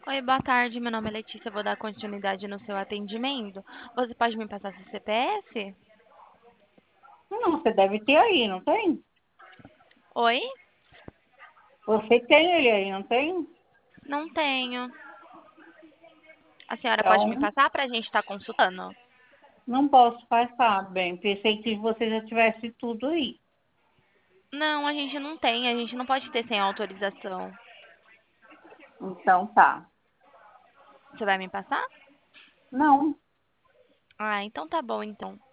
Oi, boa tarde. Meu nome é Letícia. Eu vou dar continuidade no seu atendimento. Você pode me passar seu CPF? Não, você deve ter aí, não tem? Oi? Você tem ele aí, não tem? Não tenho. A senhora pode me Então, passar para a gente estar consultando? não posso passar. Bem, pensei que você já tivesse tudo aí. Não, a gente não tem. A gente não pode ter sem autorização. Então tá. Você vai me passar? Não, Ah, então tá bom, então.